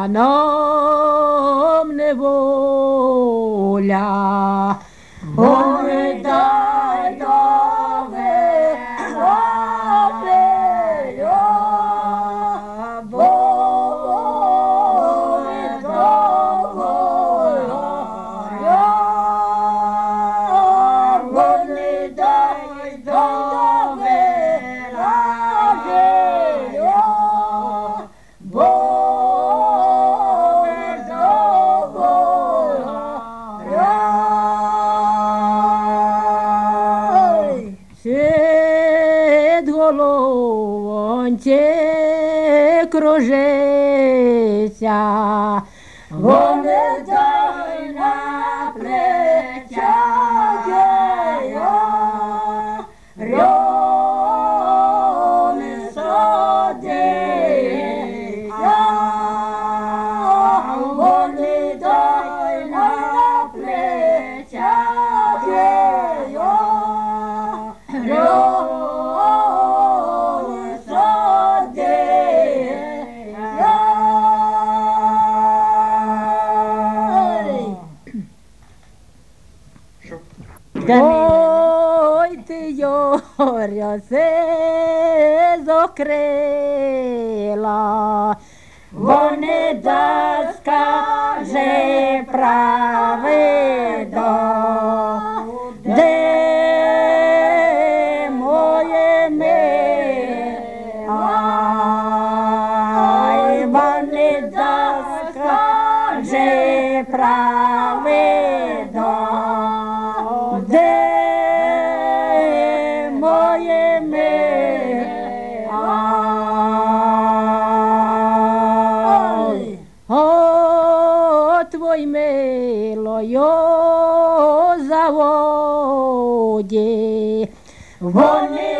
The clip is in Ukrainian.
нам неволя. Ой, дай довела пеля, Боже, доволя. Вони дай довела пеля, Боже, доволя. Сід головоньте кружиться, вони дай на плечах рьони садиться, вони дай на плечах рьони садиться. Ой, ти, Йоря, се закрила, вони да скаже правду, де моє милай, вони да скаже правду, де моє милай. О, твой милою заводі, вони